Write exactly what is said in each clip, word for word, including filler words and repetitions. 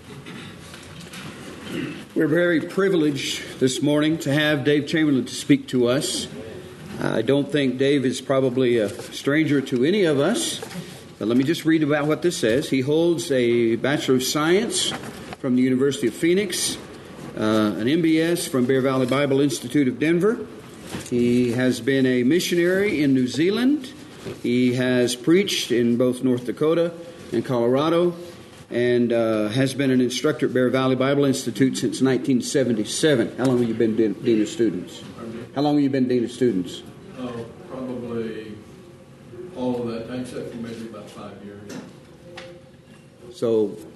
We're very privileged this morning to have Dave Chamberlain to speak to us. I don't think Dave is probably a stranger to any of us, but let me just read about what this says. He holds a Bachelor of Science from the University of Phoenix, uh, an M B S from Bear Valley Bible Institute of Denver. He has been a missionary in New Zealand. He has preached in both North Dakota and Colorado, and uh, has been an instructor at Bear Valley Bible Institute since nineteen seventy-seven. How long have you been de- Dean of Students? How long have you been Dean of Students? Oh, probably all of that time, except for maybe about five years. So,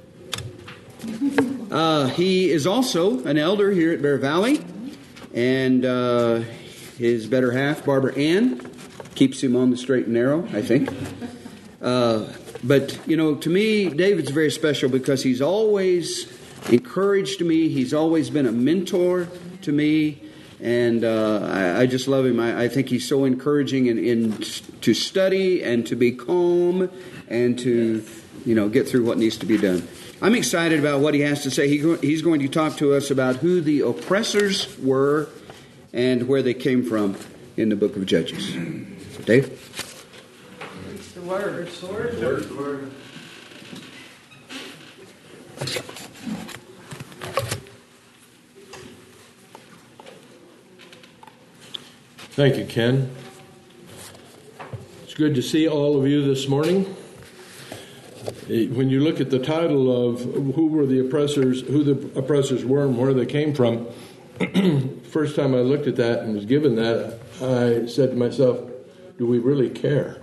uh, he is also an elder here at Bear Valley, and uh, his better half, Barbara Ann, keeps him on the straight and narrow, I think. Uh, but, you know, to me, David's very special because he's always encouraged me. He's always been a mentor to me. And uh, I, I just love him. I, I think he's so encouraging in, in to study and to be calm and to, you know, get through what needs to be done. I'm excited about what he has to say. He, he's going to talk to us about who the oppressors were and where they came from in the book of Judges. Dave? It's the word. It's the word. It's the word. Thank you, Ken. It's good to see all of you this morning. When you look at the title of who were the oppressors, who the oppressors were and where they came from, first time I looked at that and was given that, I said to myself, do we really care?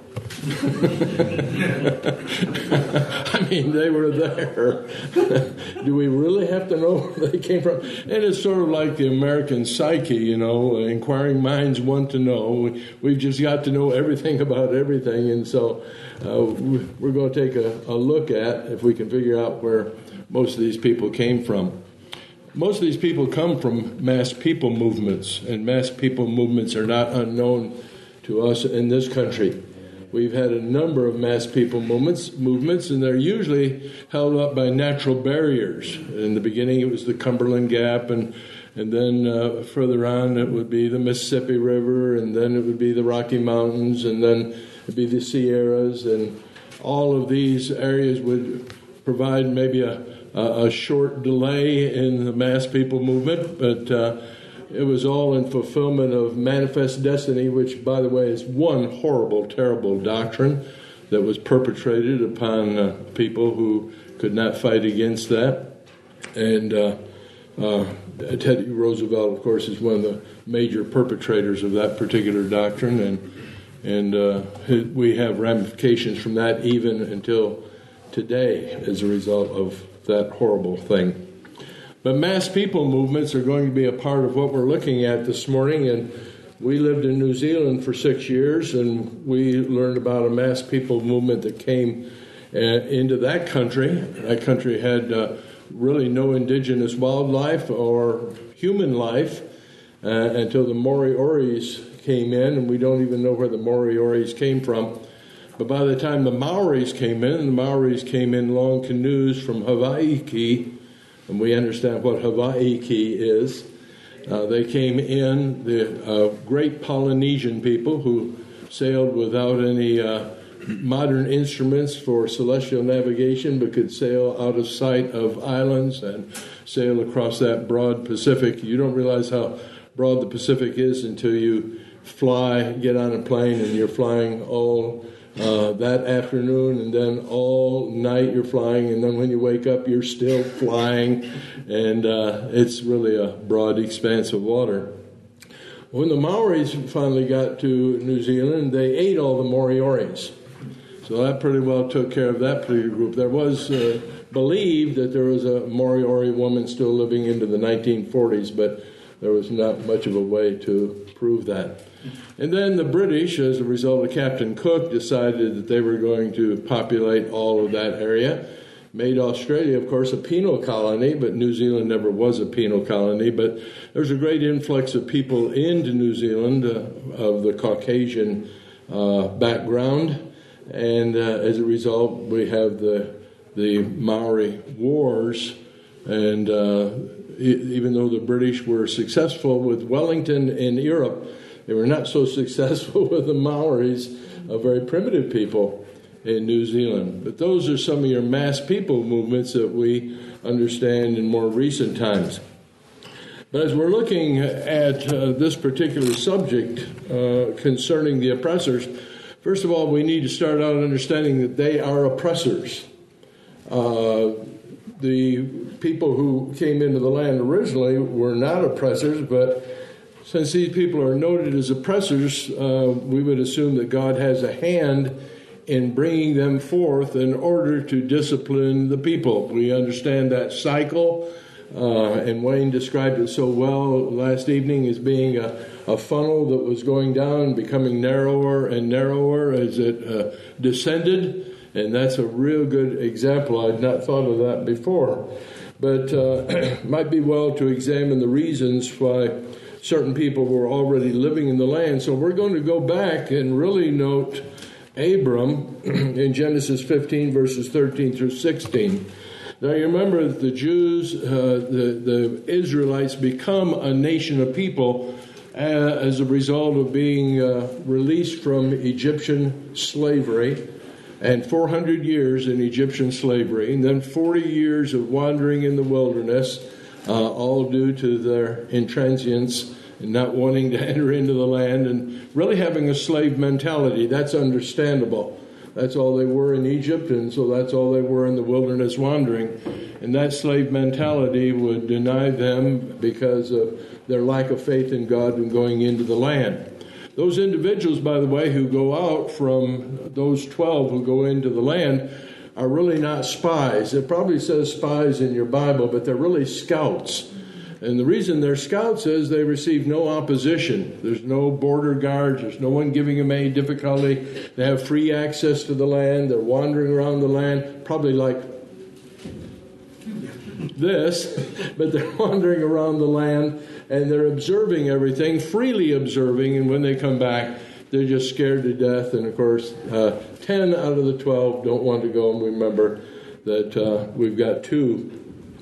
I mean, they were there. Do we really have to know where they came from? And it's sort of like the American psyche, you know, inquiring minds want to know. We've just got to know everything about everything. And so uh, we're going to take a, a look at, if we can figure out where most of these people came from. Most of these people come from mass people movements, and mass people movements are not unknown to us in this country. We've had a number of mass people movements, movements, and they're usually held up by natural barriers. In the beginning, it was the Cumberland Gap, and and then uh, further on, it would be the Mississippi River, and then it would be the Rocky Mountains, and then it'd be the Sierras, and all of these areas would provide maybe a, a, a short delay in the mass people movement, but uh, it was all in fulfillment of manifest destiny, which, by the way, is one horrible, terrible doctrine that was perpetrated upon uh, people who could not fight against that. And uh, uh, Teddy Roosevelt, of course, is one of the major perpetrators of that particular doctrine, and and uh, we have ramifications from that even until today as a result of that horrible thing. But mass people movements are going to be a part of what we're looking at this morning. And we lived in New Zealand for six years, and we learned about a mass people movement that came uh, into that country. That country had uh, really no indigenous wildlife or human life uh, until the Moriori's came in, and we don't even know where the Moriori's came from. But by the time the Maoris came in, and the Maoris came in long canoes from Hawaii, and we understand what Hawaii is. Uh, they came in, the uh, great Polynesian people who sailed without any uh, modern instruments for celestial navigation, but could sail out of sight of islands and sail across that broad Pacific. You don't realize how broad the Pacific is until you fly, get on a plane, and you're flying all Uh, that afternoon, and then all night you're flying, and then when you wake up you're still flying, and uh, it's really a broad expanse of water. When the Maoris finally got to New Zealand, they ate all the Morioris. So that pretty well took care of that particular group. There was uh, believed that there was a Moriori woman still living into the nineteen forties, but there was not much of a way to prove that. And then the British, as a result of Captain Cook, decided that they were going to populate all of that area. Made Australia, of course, a penal colony, but New Zealand never was a penal colony. But there's a great influx of people into New Zealand uh, of the Caucasian uh, background. And uh, as a result, we have the the Maori Wars. And uh, e- even though the British were successful with Wellington in Europe, they were not so successful with the Maoris, a very primitive people in New Zealand. But those are some of your mass people movements that we understand in more recent times. But as we're looking at uh, this particular subject uh, concerning the oppressors, first of all, we need to start out understanding that they are oppressors. Uh, the people who came into the land originally were not oppressors, but since these people are noted as oppressors, uh, we would assume that God has a hand in bringing them forth in order to discipline the people. We understand that cycle. Uh, and Wayne described it so well last evening as being a, a funnel that was going down, becoming narrower and narrower as it uh, descended. And that's a real good example. I'd not thought of that before. But uh, it might be well to examine the reasons why certain people were already living in the land. So we're going to go back and really note Abram in Genesis fifteen, verses thirteen through sixteen. Now, you remember that the Jews, uh, the, the Israelites, become a nation of people uh, as a result of being uh, released from Egyptian slavery, and four hundred years in Egyptian slavery, and then forty years of wandering in the wilderness, uh, all due to their intransience and not wanting to enter into the land and really having a slave mentality. That's understandable. That's all they were in Egypt, and so that's all they were in the wilderness wandering. And that slave mentality would deny them because of their lack of faith in God and going into the land. Those individuals, by the way, who go out from those twelve who go into the land are really not spies. It probably says spies in your Bible, but they're really scouts. And the reason they're scouts is they receive no opposition. There's no border guards. There's no one giving them any difficulty. They have free access to the land. They're wandering around the land, probably like this, but they're wandering around the land, and they're observing everything, freely observing, and when they come back, they're just scared to death. And, of course, uh, ten out of the twelve don't want to go, and remember that uh, we've got two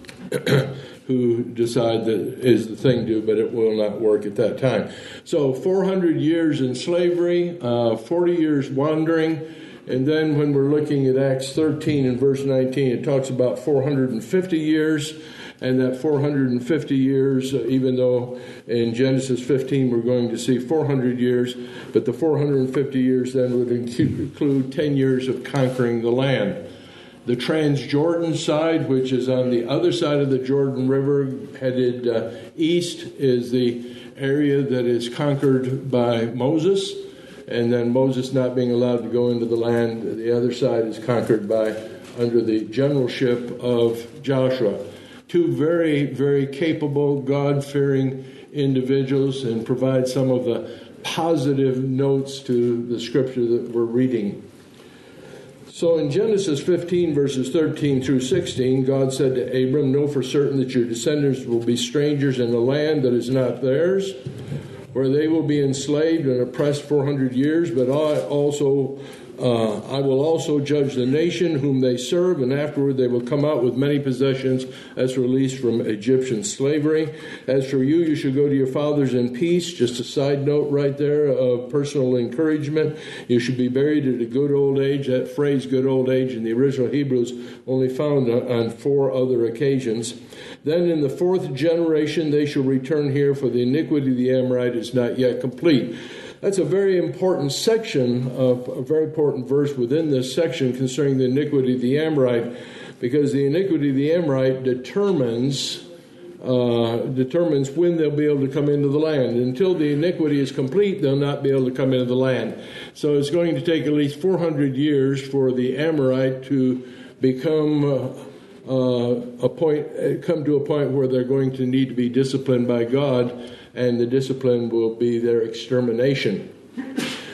who decide that is the thing to do, but it will not work at that time. So four hundred years in slavery, uh, forty years wandering, and then when we're looking at Acts thirteen and verse nineteen, it talks about four hundred fifty years, and that four hundred fifty years, uh, even though in Genesis fifteen we're going to see four hundred years, but the four hundred fifty years then would include ten years of conquering the land. The Transjordan side, which is on the other side of the Jordan River, headed uh, east, is the area that is conquered by Moses. And then Moses not being allowed to go into the land, the other side is conquered by, under the generalship of Joshua. Two very, very capable, God-fearing individuals, and provide some of the positive notes to the scripture that we're reading. So in Genesis fifteen, verses thirteen through sixteen, God said to Abram, "Know for certain that your descendants will be strangers in a land that is not theirs, where they will be enslaved and oppressed four hundred years, but I also uh, I will also judge the nation whom they serve, and afterward they will come out with many possessions as released from Egyptian slavery. As for you, you should go to your fathers in peace." Just a side note right there of personal encouragement. You should be buried at a good old age. That phrase, good old age, in the original Hebrew is only found on four other occasions. "Then in the fourth generation they shall return here, for the iniquity of the Amorite is not yet complete." That's a very important section, of a very important verse within this section concerning the iniquity of the Amorite, because the iniquity of the Amorite determines uh, determines when they'll be able to come into the land. Until the iniquity is complete, they'll not be able to come into the land. So it's going to take at least four hundred years for the Amorite to become uh, uh, a point, come to a point where they're going to need to be disciplined by God, and the discipline will be their extermination.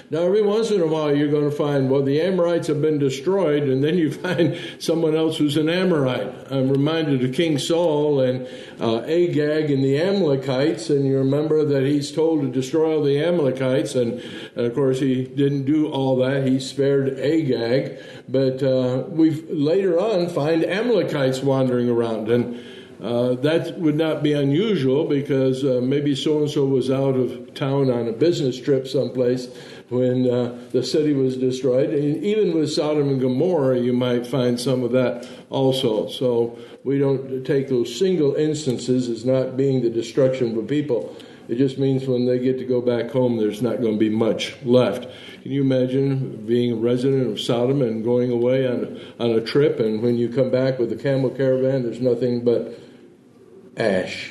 Now, every once in a while, you're going to find, well, the Amorites have been destroyed, and then you find someone else who's an Amorite. I'm reminded of King Saul and uh, Agag and the Amalekites, and you remember that he's told to destroy all the Amalekites, and, and of course, he didn't do all that. He spared Agag, but uh, we later on find Amalekites wandering around, and Uh, that would not be unusual because uh, maybe so-and-so was out of town on a business trip someplace when uh, the city was destroyed. And even with Sodom and Gomorrah, you might find some of that also. So we don't take those single instances as not being the destruction of a people. It just means when they get to go back home, there's not going to be much left. Can you imagine being a resident of Sodom and going away on, on a trip, and when you come back with a camel caravan, there's nothing but ash?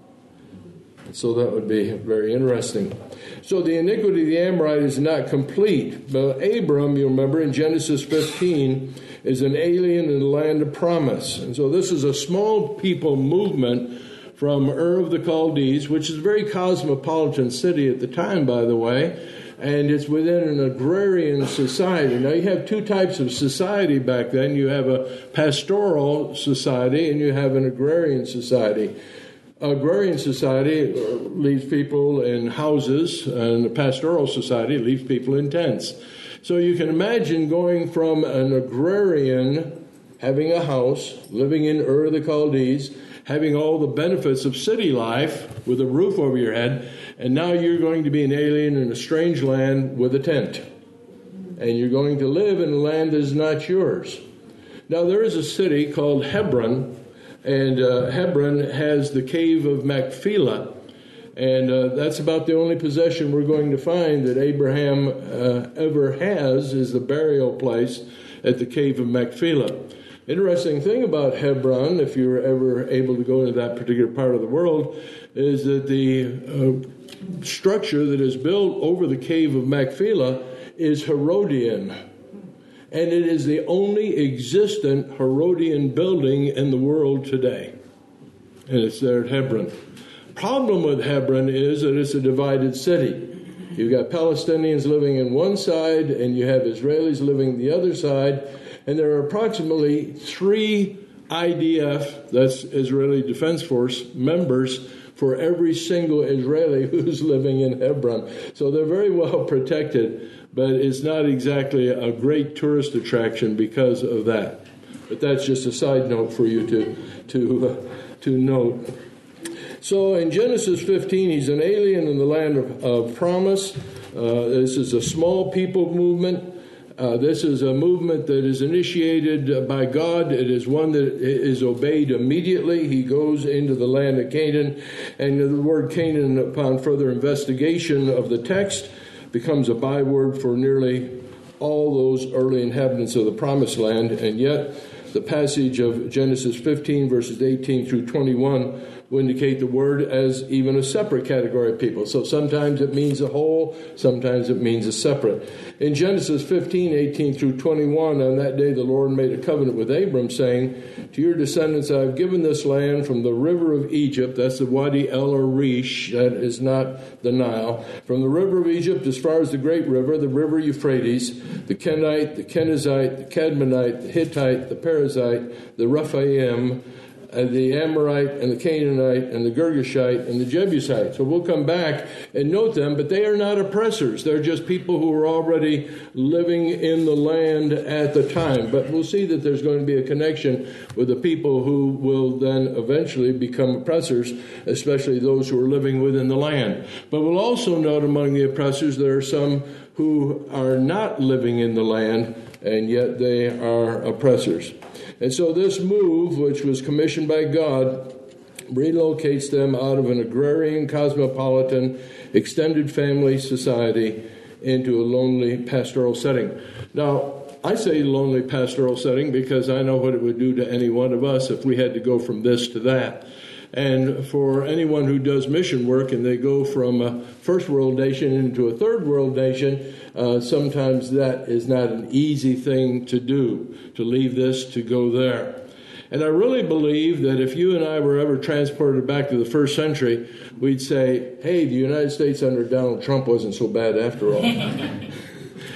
So that would be very interesting. So the iniquity of the Amorite is not complete. But Abram, you remember in Genesis fifteen, is an alien in the land of promise. And so this is a small people movement from Ur of the Chaldees, which is a very cosmopolitan city at the time, by the way. And it's within an agrarian society. Now, you have two types of society back then. You have a pastoral society and you have an agrarian society. Agrarian society leaves people in houses, and the pastoral society leaves people in tents. So you can imagine going from an agrarian, having a house, living in Ur of the Chaldees, having all the benefits of city life with a roof over your head, and now you're going to be an alien in a strange land with a tent. And you're going to live in a land that is not yours. Now, there is a city called Hebron, and uh, Hebron has the cave of Machpelah. And uh, that's about the only possession we're going to find that Abraham uh, ever has, is the burial place at the cave of Machpelah. Interesting thing about Hebron, if you're ever able to go into that particular part of the world, is that the uh, structure that is built over the cave of Machpelah is Herodian. And it is the only existent Herodian building in the world today. And it's there at Hebron. Problem with Hebron is that it's a divided city. You've got Palestinians living in one side, and you have Israelis living the other side. And there are approximately three I D F, that's Israeli Defense Force, members for every single Israeli who's living in Hebron. So they're very well protected, but it's not exactly a great tourist attraction because of that. But that's just a side note for you to to uh, to note. So in Genesis fifteen, he's an alien in the land of, of promise. Uh, this is a small people movement. Uh, this is a movement that is initiated by God. It is one that is obeyed immediately. He goes into the land of Canaan, and the word Canaan, upon further investigation of the text, becomes a byword for nearly all those early inhabitants of the promised land. And yet, the passage of Genesis fifteen, verses eighteen through twenty-one, will indicate the word as even a separate category of people. So sometimes it means a whole, sometimes it means a separate. In Genesis fifteen, eighteen through twenty-one, on that day the Lord made a covenant with Abram, saying, to your descendants I have given this land from the river of Egypt, that's the Wadi El Arish, that is not the Nile, from the river of Egypt as far as the great river, the river Euphrates, the Kenite, the Kenizzite, the Cadmonite, the Hittite, the Perizzite, the Rephaim, and the Amorite, and the Canaanite, and the Girgashite, and the Jebusite. So we'll come back and note them, but they are not oppressors. They're just people who are already living in the land at the time. But we'll see that there's going to be a connection with the people who will then eventually become oppressors, especially those who are living within the land. But we'll also note among the oppressors there are some who are not living in the land, and yet they are oppressors. And so this move, which was commissioned by God, relocates them out of an agrarian, cosmopolitan, extended family society into a lonely pastoral setting. Now, I say lonely pastoral setting because I know what it would do to any one of us if we had to go from this to that. And for anyone who does mission work and they go from a first world nation into a third world nation, uh, sometimes that is not an easy thing to do, to leave this to go there. And I really believe that if you and I were ever transported back to the first century, we'd say, hey, the United States under Donald Trump wasn't so bad after all.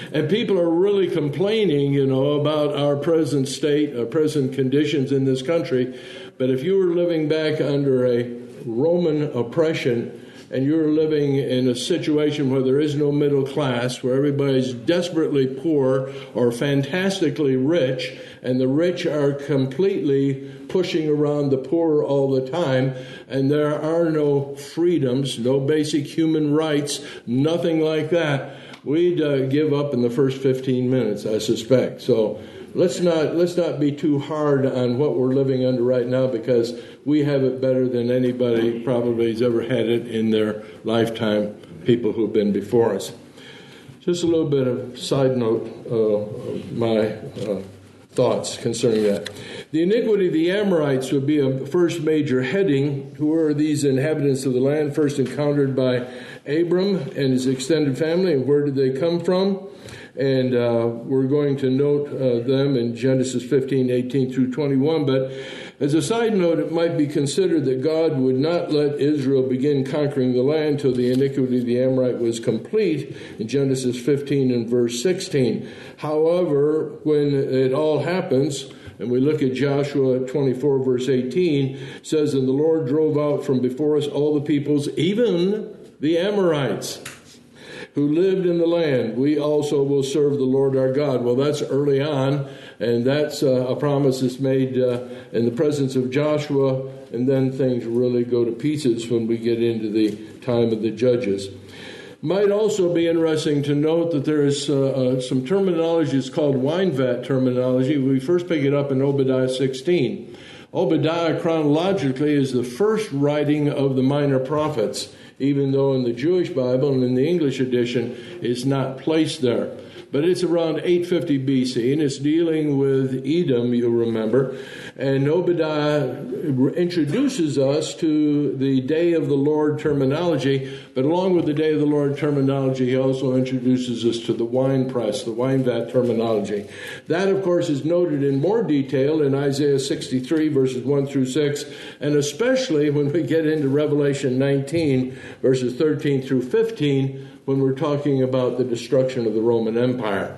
And people are really complaining, you know, about our present state, our present conditions in this country. But if you were living back under a Roman oppression, and you're living in a situation where there is no middle class, where everybody's desperately poor or fantastically rich, and the rich are completely pushing around the poor all the time, and there are no freedoms, no basic human rights, nothing like that, we'd uh, give up in the first fifteen minutes, I suspect. So let's not let's not be too hard on what we're living under right now, because we have it better than anybody probably has ever had it in their lifetime, people who've been before us. Just a little bit of side note uh, of my uh, thoughts concerning that. The iniquity of the Amorites would be a first major heading. Who are these inhabitants of the land first encountered by Abram and his extended family, and where did they come from? And uh, we're going to note uh, them in Genesis fifteen, eighteen through twenty-one. But as a side note, it might be considered that God would not let Israel begin conquering the land till the iniquity of the Amorite was complete in Genesis fifteen and verse sixteen. However, when it all happens, and we look at Joshua twenty-four, verse eighteen, it says, "And the Lord drove out from before us all the peoples, even the Amorites, who lived in the land. We also will serve the Lord our God." Well, that's early on, and that's uh, a promise that's made uh, in the presence of Joshua, and then things really go to pieces when we get into the time of the judges. Might also be interesting to note that there is uh, uh, some terminology. It's called wine vat terminology. We first pick it up in Obadiah sixteen. Obadiah chronologically is the first writing of the minor prophets, even though in the Jewish Bible and in the English edition it's not placed there. But it's around eight fifty B C, and it's dealing with Edom, you'll remember. And Obadiah introduces us to the Day of the Lord terminology, but along with the Day of the Lord terminology, he also introduces us to the wine press, the wine vat terminology. That, of course, is noted in more detail in Isaiah sixty-three, verses one through six, and especially when we get into Revelation nineteen, verses thirteen through fifteen, when we're talking about the destruction of the Roman Empire.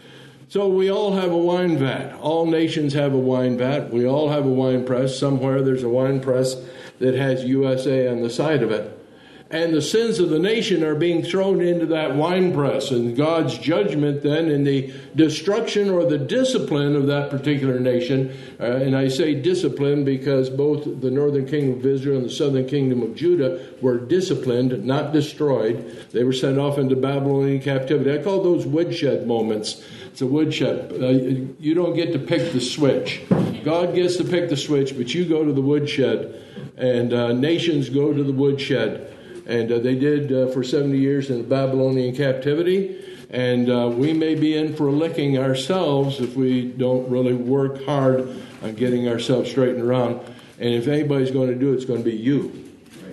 So we all have a wine vat. All nations have a wine vat. We all have a wine press. Somewhere there's a wine press that has U S A on the side of it. And the sins of the nation are being thrown into that wine press. And God's judgment then in the destruction or the discipline of that particular nation. Uh, and I say discipline because both the northern kingdom of Israel and the southern kingdom of Judah were disciplined, not destroyed. They were sent off into Babylonian captivity. I call those woodshed moments. It's a woodshed. Uh, you don't get to pick the switch. God gets to pick the switch, but you go to the woodshed. And uh, nations go to the woodshed. And uh, they did uh, for seventy years in the Babylonian captivity. And uh, we may be in for a licking ourselves if we don't really work hard on getting ourselves straightened around. And if anybody's going to do it, it's going to be you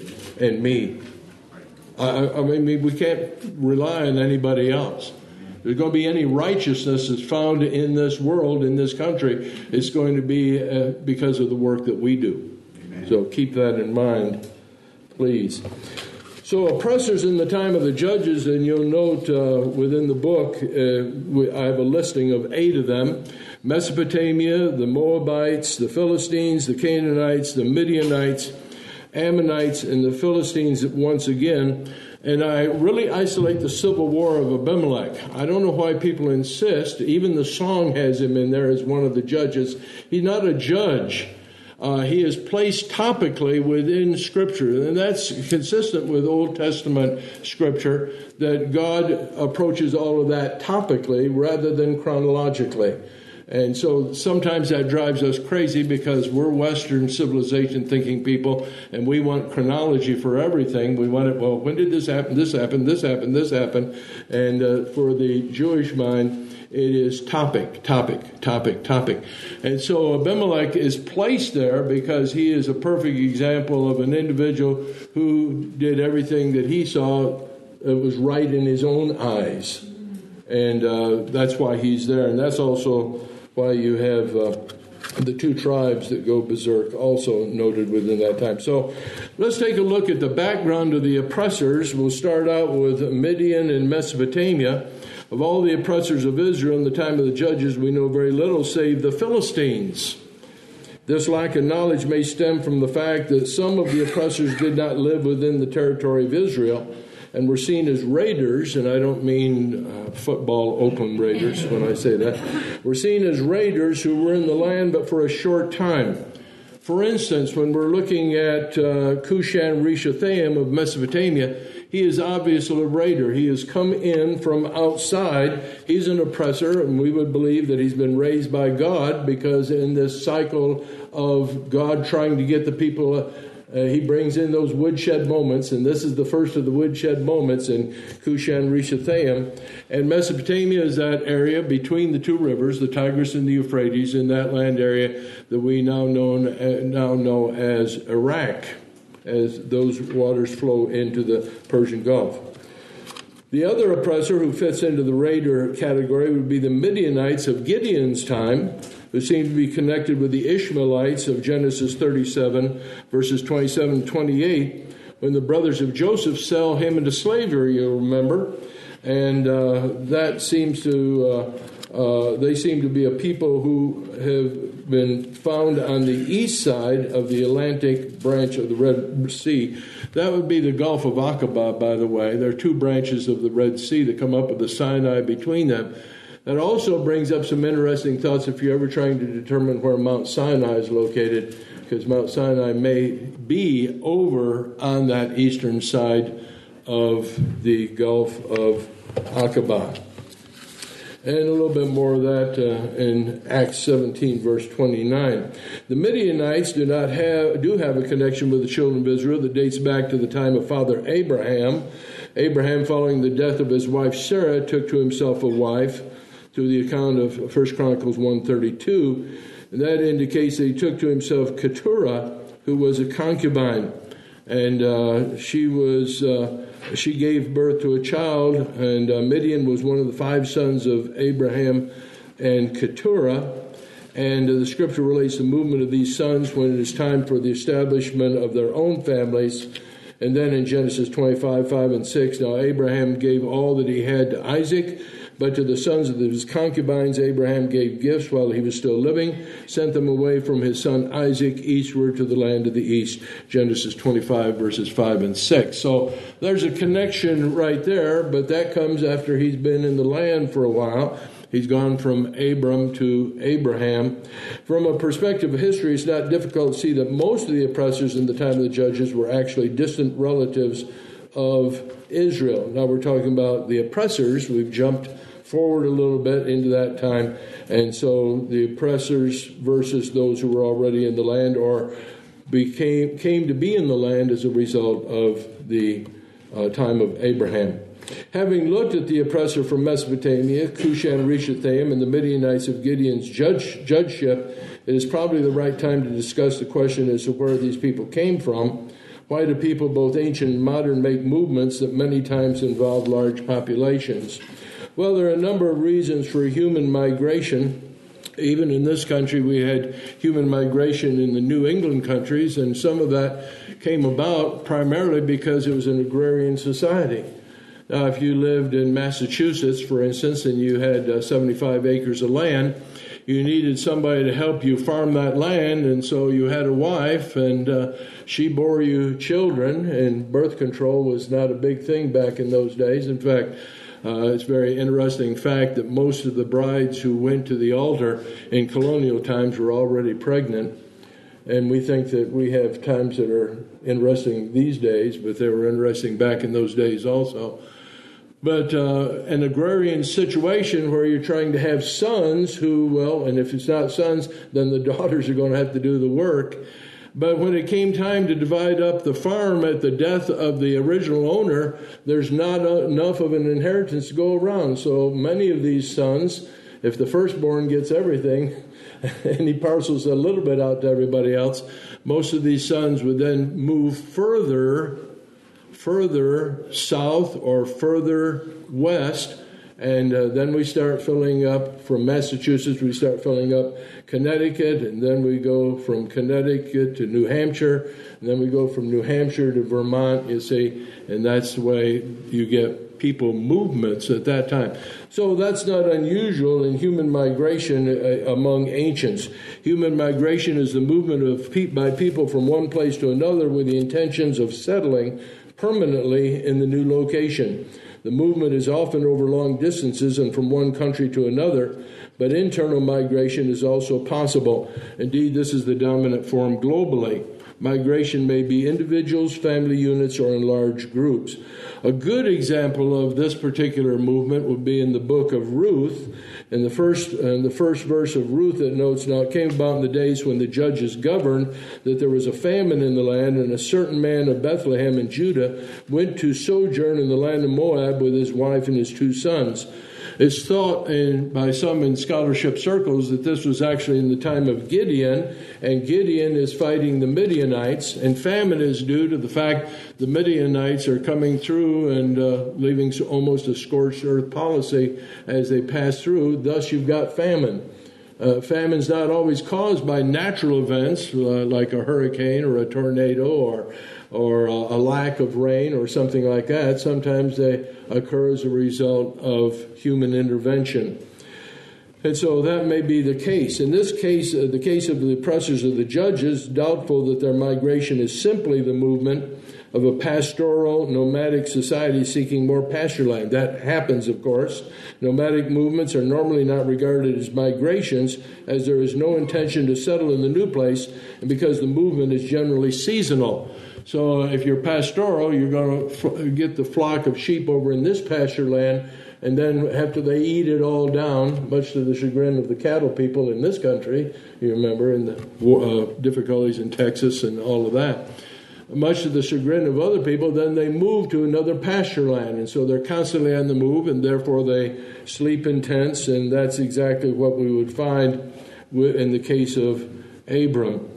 and me. I, I mean, we can't rely on anybody else. If there's going to be any righteousness that's found in this world, in this country, it's going to be uh, because of the work that we do. Amen. So keep that in mind, please. So oppressors in the time of the judges, and you'll note uh, within the book, uh, I have a listing of eight of them. Mesopotamia, the Moabites, the Philistines, the Canaanites, the Midianites, Ammonites, and the Philistines once again. And I really isolate the civil war of Abimelech. I don't know why people insist. Even the song has him in there as one of the judges. He's not a judge. Uh, he is placed topically within Scripture, and that's consistent with Old Testament Scripture, that God approaches all of that topically rather than chronologically. And so sometimes that drives us crazy because we're Western civilization thinking people, and we want chronology for everything. We want it, well, when did this happen, this happened, this happened, this happened. And uh, for the Jewish mind, it is topic, topic, topic, topic. And so Abimelech is placed there because he is a perfect example of an individual who did everything that he saw that was right in his own eyes. And uh, that's why he's there. And that's also why you have uh, the two tribes that go berserk also noted within that time. So let's take a look at the background of the oppressors. We'll start out with Midian and Mesopotamia. Of all the oppressors of Israel in the time of the judges, we know very little save the Philistines. This lack of knowledge may stem from the fact that some of the oppressors did not live within the territory of Israel and were seen as raiders, and I don't mean uh, football Oakland Raiders when I say that. Were seen as raiders who were in the land but for a short time. For instance, when we're looking at uh, Cushan-Rishathaim of Mesopotamia, he is obviously a raider. He has come in from outside. He's an oppressor, and we would believe that he's been raised by God, because in this cycle of God trying to get the people, uh, uh, he brings in those woodshed moments, and this is the first of the woodshed moments in Cushan-Rishathaim. And Mesopotamia is that area between the two rivers, the Tigris and the Euphrates, in that land area that we now known uh, now know as Iraq, as those waters flow into the Persian Gulf. The other oppressor who fits into the raider category would be the Midianites of Gideon's time, who seem to be connected with the Ishmaelites of Genesis thirty-seven, verses twenty-seven and twenty-eight, when the brothers of Joseph sell him into slavery, you'll remember. And uh, that seems to, uh, uh, they seem to be a people who have been found on the east side of the Atlantic branch of the Red Sea. That would be the Gulf of Aqaba, by the way. There are two branches of the Red Sea that come up with the Sinai between them. That also brings up some interesting thoughts if you're ever trying to determine where Mount Sinai is located, because Mount Sinai may be over on that eastern side of the Gulf of Aqaba. And a little bit more of that uh, in Acts seventeen, verse twenty-nine. The Midianites do not have do have a connection with the children of Israel that dates back to the time of Father Abraham. Abraham, following the death of his wife Sarah, took to himself a wife, through the account of First Chronicles one thirty-two. And that indicates that he took to himself Keturah, who was a concubine. And uh, she was uh, she gave birth to a child, and uh, Midian was one of the five sons of Abraham and Keturah. And uh, the scripture relates the movement of these sons when it is time for the establishment of their own families. And then in Genesis twenty-five, five and six, now Abraham gave all that he had to Isaac, but to the sons of his concubines Abraham gave gifts while he was still living, sent them away from his son Isaac eastward to the land of the east. Genesis twenty-five, verses five and six. So there's a connection right there, but that comes after he's been in the land for a while. He's gone from Abram to Abraham. From a perspective of history, it's not difficult to see that most of the oppressors in the time of the judges were actually distant relatives of Israel. Now we're talking about the oppressors. We've jumped forward a little bit into that time. And so the oppressors versus those who were already in the land or became came to be in the land as a result of the uh, time of Abraham. Having looked at the oppressor from Mesopotamia, Cushan-Rishathaim, and the Midianites of Gideon's judge, judgeship, it is probably the right time to discuss the question as to where these people came from. Why do people, both ancient and modern, make movements that many times involve large populations? Well, there are a number of reasons for human migration. Even in this country, we had human migration in the New England countries, and some of that came about primarily because it was an agrarian society. Now, if you lived in Massachusetts, for instance, and you had uh, seventy-five acres of land, you needed somebody to help you farm that land, and so you had a wife, and uh, she bore you children, and birth control was not a big thing back in those days. In fact, uh, it's a very interesting fact that most of the brides who went to the altar in colonial times were already pregnant, and we think that we have times that are interesting these days, but they were interesting back in those days also. But uh, an agrarian situation where you're trying to have sons who, well, and if it's not sons, then the daughters are going to have to do the work. But when it came time to divide up the farm at the death of the original owner, there's not enough of an inheritance to go around. So many of these sons, if the firstborn gets everything and he parcels a little bit out to everybody else, most of these sons would then move further further south or further west, and uh, then we start filling up from Massachusetts, we start filling up Connecticut, and then we go from Connecticut to New Hampshire, and then we go from New Hampshire to Vermont, you see, and that's the way you get people movements at that time. So that's not unusual in human migration uh, among ancients. Human migration is the movement of pe- by people from one place to another with the intentions of settling permanently in the new location. The movement is often over long distances and from one country to another, but internal migration is also possible. Indeed, this is the dominant form globally. Migration may be individuals, family units, or in large groups. A good example of this particular movement would be in the book of Ruth. In the first, in the first verse of Ruth, it notes, "Now it came about in the days when the judges governed that there was a famine in the land, and a certain man of Bethlehem in Judah went to sojourn in the land of Moab with his wife and his two sons." It's thought in, by some in scholarship circles that this was actually in the time of Gideon, and Gideon is fighting the Midianites, and famine is due to the fact the Midianites are coming through and uh, leaving almost a scorched earth policy as they pass through. Thus, you've got famine. Uh, famine's not always caused by natural events uh, like a hurricane or a tornado or or a, a lack of rain or something like that. Sometimes they occur as a result of human intervention. And so that may be the case. In this case, uh, the case of the oppressors of the judges, doubtful that their migration is simply the movement of a pastoral, nomadic society seeking more pasture land. That happens, of course. Nomadic movements are normally not regarded as migrations, as there is no intention to settle in the new place, and because the movement is generally seasonal. So if you're pastoral, you're going to get the flock of sheep over in this pasture land, and then after they eat it all down, much to the chagrin of the cattle people in this country, you remember, in the uh, difficulties in Texas and all of that, much to the chagrin of other people, then they move to another pasture land. And so they're constantly on the move, and therefore they sleep in tents, and that's exactly what we would find in the case of Abram.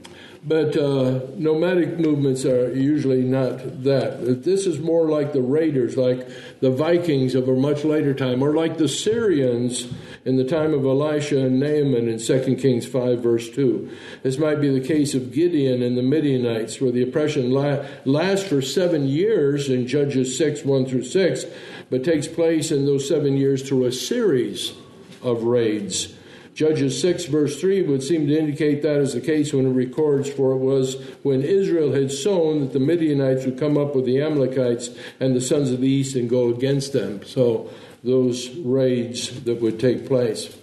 But uh, nomadic movements are usually not that. This is more like the raiders, like the Vikings of a much later time, or like the Syrians in the time of Elisha and Naaman in Second Kings five, verse two. This might be the case of Gideon and the Midianites, where the oppression la- lasts for seven years in Judges six, one through six, but takes place in those seven years through a series of raids. Judges six, verse three would seem to indicate that is the case when it records, for it was when Israel had sown that the Midianites would come up with the Amalekites and the sons of the east and go against them. So those raids that would take place.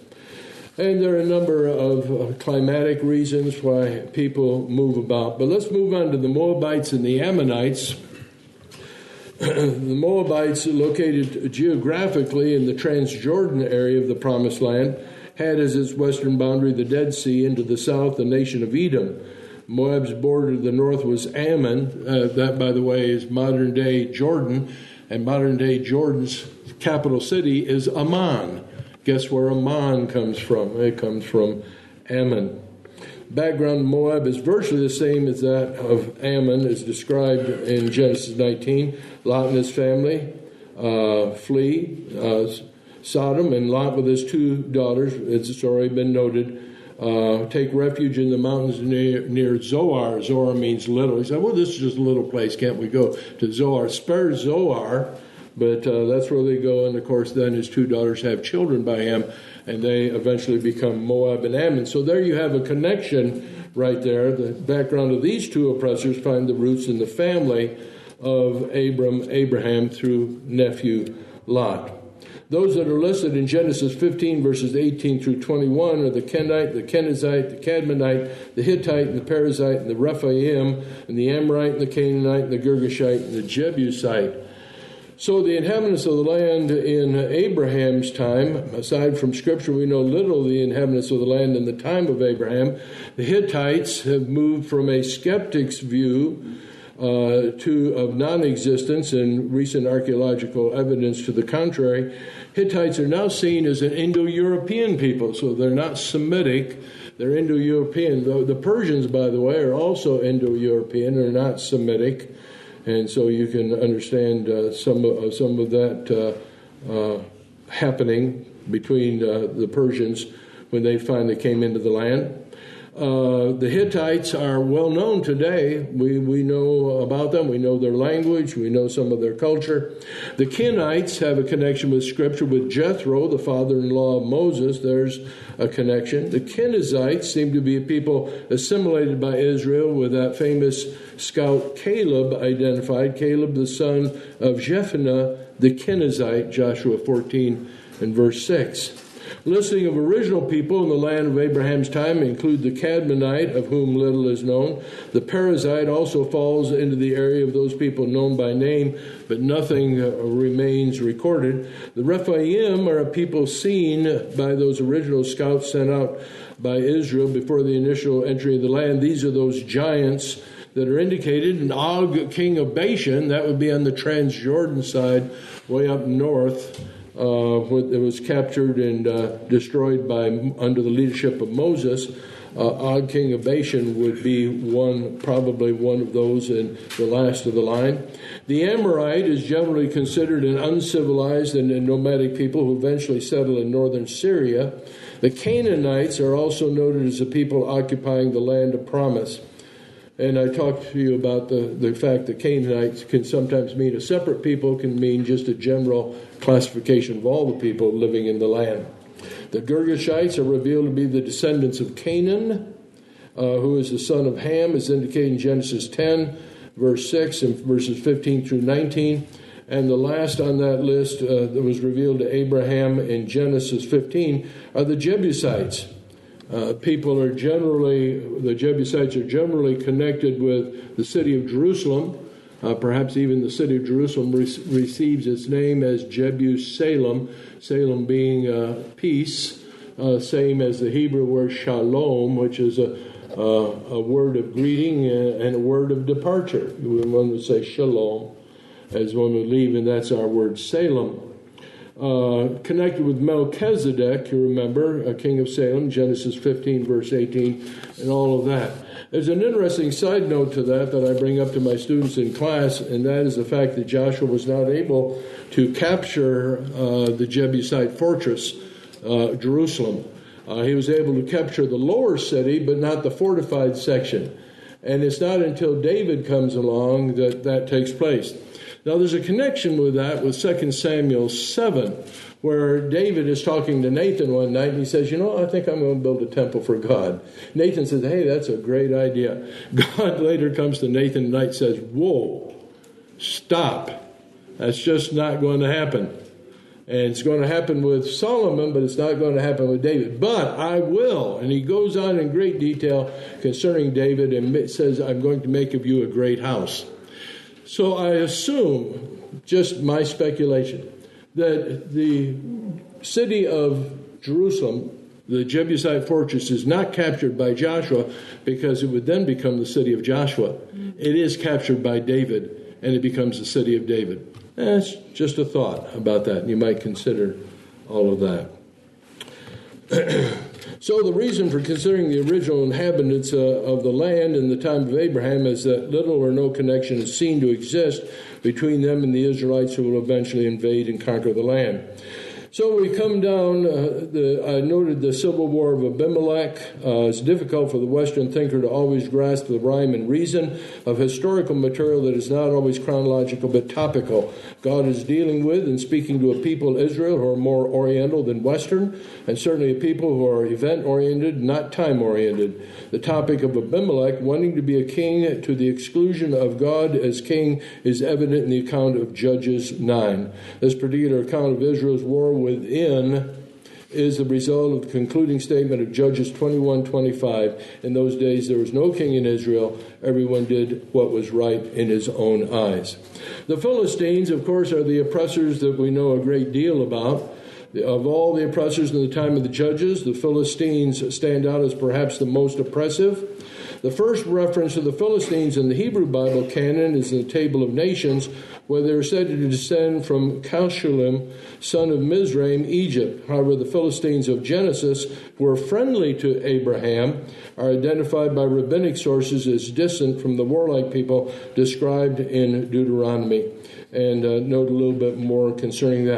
And there are a number of climatic reasons why people move about. But let's move on to the Moabites and the Ammonites. The Moabites, located geographically in the Transjordan area of the Promised Land, had as its western boundary the Dead Sea, and to the south the nation of Edom. Moab's border to the north was Ammon. Uh, that, by the way, is modern-day Jordan, and modern-day Jordan's capital city is Amman. Guess where Amman comes from? It comes from Ammon. Background of Moab is virtually the same as that of Ammon, as described in Genesis nineteen. Lot and his family uh, flee uh, Sodom, and Lot with his two daughters, it's already been noted, uh, take refuge in the mountains near, near Zoar. Zoar means little. He said, well, this is just a little place. Can't we go to Zoar? Spare Zoar, but uh, that's where they go. And, of course, then his two daughters have children by him, and they eventually become Moab and Ammon. So there you have a connection right there. The background of these two oppressors find the roots in the family of Abram, Abraham, through nephew Lot. Those that are listed in Genesis fifteen, verses eighteen through twenty-one, are the Kenite, the Kenizzite, the Cadmonite, the Hittite, and the Perizzite, and the Rephaim, and the Amorite, and the Canaanite, and the Girgashite, and the Jebusite. So the inhabitants of the land in Abraham's time, aside from Scripture, we know little of the inhabitants of the land in the time of Abraham. The Hittites have moved from a skeptic's view Uh, to of non-existence, and recent archaeological evidence to the contrary. Hittites are now seen as an Indo-European people, so they're not Semitic, they're Indo-European. The, the Persians, by the way, are also Indo-European, they're not Semitic, and so you can understand uh, some, uh, some of that uh, uh, happening between uh, the Persians when they finally came into the land. Uh, the Hittites are well known today. We, we know about them. We know their language. We know some of their culture. The Kenites have a connection with Scripture with Jethro, the father-in-law of Moses. There's a connection. The Kenizzites seem to be a people assimilated by Israel with that famous scout Caleb identified. Caleb, the son of Jephunneh, the Kenizzite, Joshua fourteen and verse six. Listing of original people in the land of Abraham's time include the Cadmonite, of whom little is known. The Perizzite also falls into the area of those people known by name, but nothing uh, remains recorded. The Rephaim are a people seen by those original scouts sent out by Israel before the initial entry of the land. These are those giants that are indicated. And Og, king of Bashan, that would be on the Transjordan side, way up north. Uh, it was captured and uh, destroyed by under the leadership of Moses. Uh, Og, king of Bashan, would be one, probably one of those in the last of the line. The Amorite is generally considered an uncivilized and a nomadic people who eventually settle in northern Syria. The Canaanites are also noted as a people occupying the land of promise. And I talked to you about the, the fact that Canaanites can sometimes mean a separate people, can mean just a general classification of all the people living in the land. The Girgashites are revealed to be the descendants of Canaan, uh, who is the son of Ham, as indicated in Genesis ten, verse six, and verses fifteen through nineteen. And the last on that list uh, that was revealed to Abraham in Genesis fifteen are the Jebusites. Uh, people are generally, the Jebusites are generally connected with the city of Jerusalem. Uh, perhaps even the city of Jerusalem re- receives its name as Jebusalem, Salem being uh, peace, uh, same as the Hebrew word shalom, which is a, uh, a word of greeting and a word of departure. One would say shalom as one would leave, and that's our word Salem. Uh, connected with Melchizedek, you remember, a king of Salem, Genesis fifteen, verse eighteen, and all of that. There's an interesting side note to that that I bring up to my students in class, and that is the fact that Joshua was not able to capture uh, the Jebusite fortress, uh, Jerusalem. Uh, he was able to capture the lower city, but not the fortified section. And it's not until David comes along that that takes place. Now, there's a connection with that with Second Samuel seven, where David is talking to Nathan one night, and he says, you know, I think I'm going to build a temple for God. Nathan says, hey, that's a great idea. God later comes to Nathan at night and says, whoa, stop. That's just not going to happen. And it's going to happen with Solomon, but it's not going to happen with David. But I will. And he goes on in great detail concerning David and says, I'm going to make of you a great house. So I assume, just my speculation, that the city of Jerusalem, the Jebusite fortress, is not captured by Joshua because it would then become the city of Joshua. It is captured by David, and it becomes the city of David. That's just a thought about that. You might consider all of that. So the reason for considering the original inhabitants uh, of the land in the time of Abraham is that little or no connection is seen to exist between them and the Israelites who will eventually invade and conquer the land. So we come down, uh, the, I noted the civil war of Abimelech. Uh, it's difficult for the Western thinker to always grasp the rhyme and reason of historical material that is not always chronological but topical. God is dealing with and speaking to a people, Israel, who are more Oriental than Western, and certainly a people who are event-oriented, not time-oriented. The topic of Abimelech wanting to be a king to the exclusion of God as king is evident in the account of Judges nine. This particular account of Israel's war within is the result of the concluding statement of Judges twenty-one twenty-five. In those days there was no king in Israel. Everyone did what was right in his own eyes. The Philistines, of course, are the oppressors that we know a great deal about. Of all the oppressors in the time of the Judges, the Philistines stand out as perhaps the most oppressive. The first reference to the Philistines in the Hebrew Bible canon is in the Table of Nations, where they are said to descend from Chalshulim, son of Mizraim, Egypt. However, the Philistines of Genesis, who were friendly to Abraham, are identified by rabbinic sources as distant from the warlike people described in Deuteronomy. And uh, note a little bit more concerning that.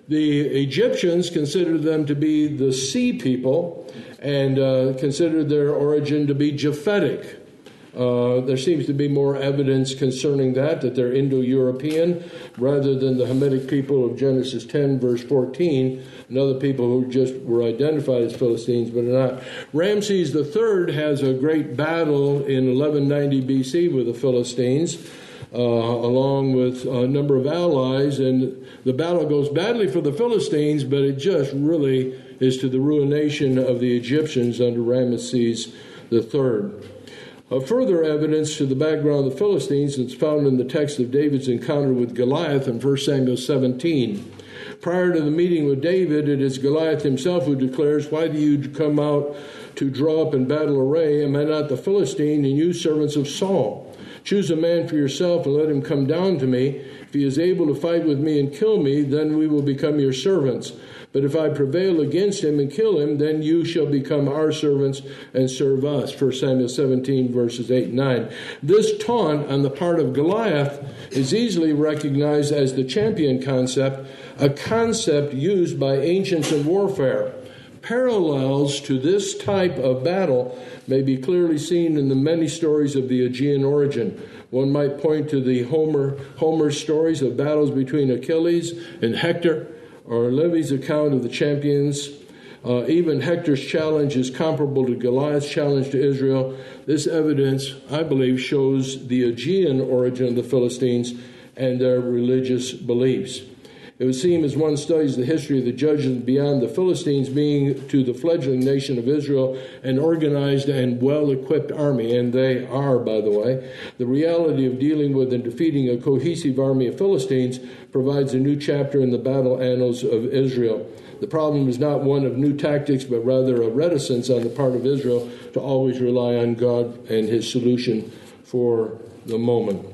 The Egyptians considered them to be the sea people and uh, considered their origin to be Japhetic. Uh, there seems to be more evidence concerning that, that they're Indo-European rather than the Hamitic people of Genesis ten, verse fourteen, and other people who just were identified as Philistines but are not. Ramses the Third has a great battle in eleven ninety B C with the Philistines, uh, along with a number of allies, and the battle goes badly for the Philistines, but it just really is to the ruination of the Egyptians under Ramses the Third. Uh, further evidence to the background of the Philistines is found in the text of David's encounter with Goliath in First Samuel seventeen. Prior to the meeting with David, it is Goliath himself who declares, "Why do you come out to draw up in battle array? Am I not the Philistine, and you servants of Saul? Choose a man for yourself and let him come down to me. If he is able to fight with me and kill me, then we will become your servants. But if I prevail against him and kill him, then you shall become our servants and serve us." First Samuel seventeen, verses eight and nine. This taunt on the part of Goliath is easily recognized as the champion concept, a concept used by ancients in warfare. Parallels to this type of battle may be clearly seen in the many stories of the Aegean origin. One might point to the Homer Homer's stories of battles between Achilles and Hector, or Livy's account of the champions. Uh, even Hector's challenge is comparable to Goliath's challenge to Israel. This evidence, I believe, shows the Aegean origin of the Philistines and their religious beliefs. It would seem, as one studies the history of the judges beyond the Philistines being to the fledgling nation of Israel an organized and well-equipped army, and they are, by the way, the reality of dealing with and defeating a cohesive army of Philistines provides a new chapter in the battle annals of Israel. The problem is not one of new tactics, but rather a reticence on the part of Israel to always rely on God and his solution for the moment.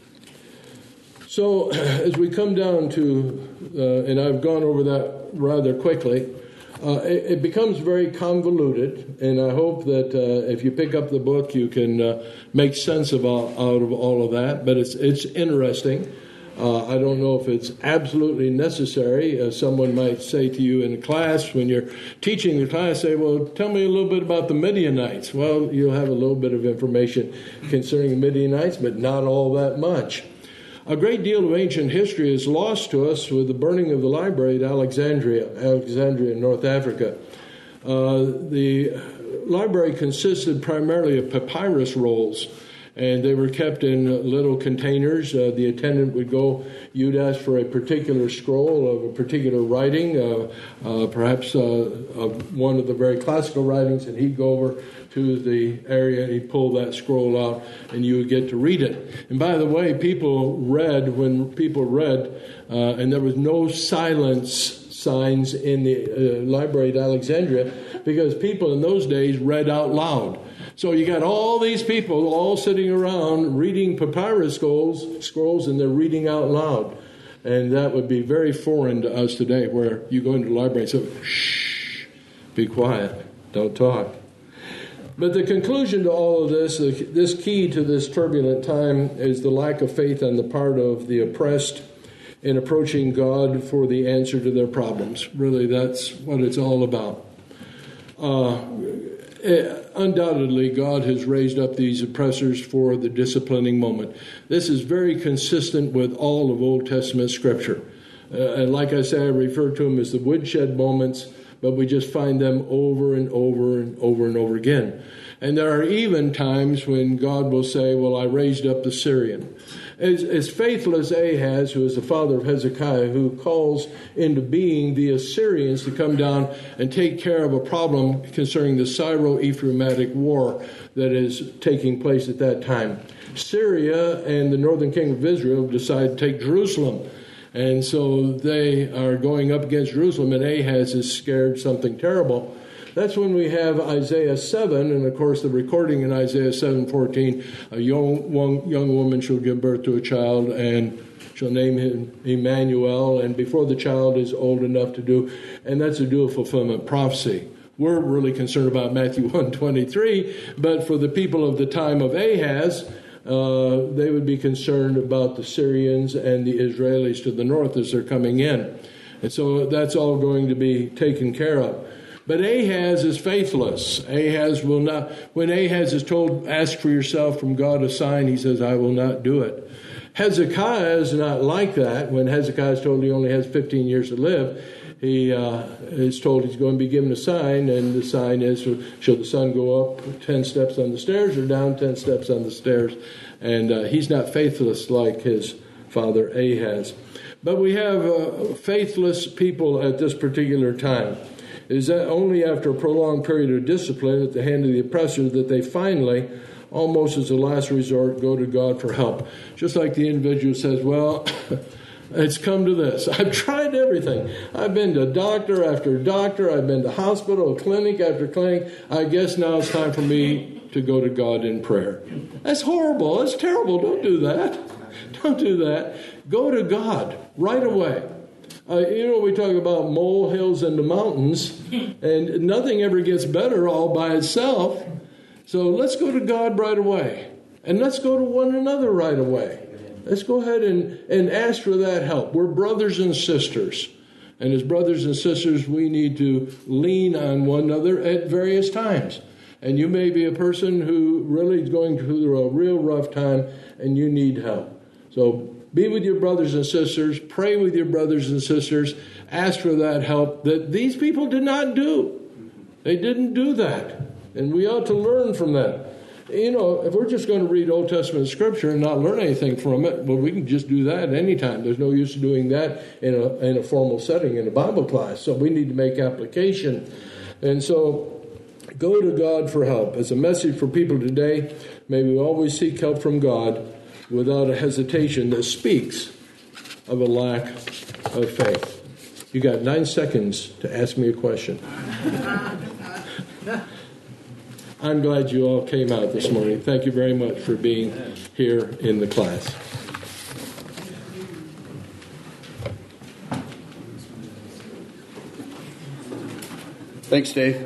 So as we come down to, uh, and I've gone over that rather quickly, uh, it, it becomes very convoluted, and I hope that uh, if you pick up the book, you can uh, make sense of all, out of all of that, but it's it's interesting. Uh, I don't know if it's absolutely necessary. Uh, someone might say to you in a class, when you're teaching the class, say, well, tell me a little bit about the Midianites. Well, you'll have a little bit of information concerning the Midianites, but not all that much. A great deal of ancient history is lost to us with the burning of the library at Alexandria, Alexandria in North Africa. Uh, the library consisted primarily of papyrus rolls, and they were kept in little containers. Uh, the attendant would go, you'd ask for a particular scroll of a particular writing, uh, uh, perhaps uh, of one of the very classical writings, and he'd go over to the area and he'd pull that scroll out and you would get to read it. And by the way, people read, when people read, uh, and there was no silence signs in the uh, library at Alexandria, because people in those days read out loud. So you got all these people all sitting around reading papyrus scrolls, scrolls, and they're reading out loud. And that would be very foreign to us today, where you go into the library and say, shh, be quiet, don't talk. But the conclusion to all of this, this key to this turbulent time, is the lack of faith on the part of the oppressed in approaching God for the answer to their problems. Really, that's what it's all about. Uh, undoubtedly, God has raised up these oppressors for the disciplining moment. This is very consistent with all of Old Testament Scripture. Uh, and like I say, I refer to them as the woodshed moments, but we just find them over and over and over and over again. And there are even times when God will say, well, I raised up the Syrian. As, as faithful as Ahaz, who is the father of Hezekiah, who calls into being the Assyrians to come down and take care of a problem concerning the Syro-Ephraimitic war that is taking place at that time. Syria and the northern kingdom of Israel decide to take Jerusalem. And so they are going up against Jerusalem, and Ahaz is scared something terrible. That's when we have Isaiah seven, and of course the recording in Isaiah seven fourteen, a young, one, young woman shall give birth to a child and shall name him Emmanuel, and before the child is old enough to do, and that's a dual fulfillment prophecy. We're really concerned about Matthew one twenty-three, but for the people of the time of Ahaz, uh, they would be concerned about the Syrians and the Israelis to the north as they're coming in. And so that's all going to be taken care of. But Ahaz is faithless. Ahaz will not, when Ahaz is told, ask for yourself from God a sign, he says, I will not do it. Hezekiah is not like that. When Hezekiah is told he only has fifteen years to live, he uh, is told he's going to be given a sign, and the sign is, shall the sun go up ten steps on the stairs or down ten steps on the stairs? And uh, he's not faithless like his father Ahaz. But we have uh, faithless people at this particular time. It is that only after a prolonged period of discipline at the hand of the oppressor that they finally, almost as a last resort, go to God for help. Just like the individual says, well, it's come to this. I've tried everything. I've been to doctor after doctor. I've been to hospital, clinic after clinic. I guess now it's time for me to go to God in prayer. That's horrible. That's terrible. Don't do that. Don't do that. Go to God right away. Uh, you know, we talk about molehills and the mountains, and nothing ever gets better all by itself. So let's go to God right away. And let's go to one another right away. Let's go ahead and, and ask for that help. We're brothers and sisters. And as brothers and sisters, we need to lean on one another at various times. And you may be a person who really is going through a real rough time, and you need help. So be with your brothers and sisters. Pray with your brothers and sisters. Ask for that help that these people did not do. They didn't do that. And we ought to learn from that. You know, if we're just going to read Old Testament Scripture and not learn anything from it, well, we can just do that anytime. There's no use doing that in a, in a formal setting, in a Bible class. So we need to make application. And so go to God for help. As a message for people today, may we always seek help from God without a hesitation that speaks of a lack of faith. You got nine seconds to ask me a question. I'm glad you all came out this morning. Thank you very much for being here in the class. Thanks, Dave.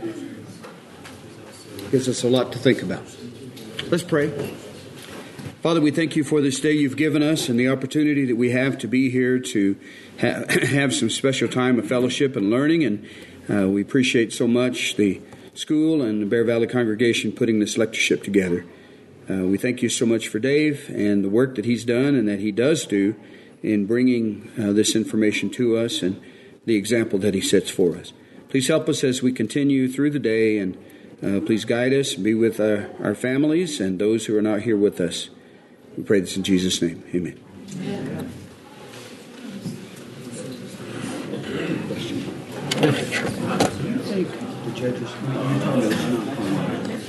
Gives us a lot to think about. Let's pray. Father, we thank you for this day you've given us and the opportunity that we have to be here to ha- have some special time of fellowship and learning. And uh, we appreciate so much the school and the Bear Valley congregation putting this lectureship together. Uh, we thank you so much for Dave and the work that he's done and that he does do in bringing uh, this information to us and the example that he sets for us. Please help us as we continue through the day, and uh, please guide us, be with uh, our families and those who are not here with us. We pray this in Jesus' name. Amen. Amen. The judges.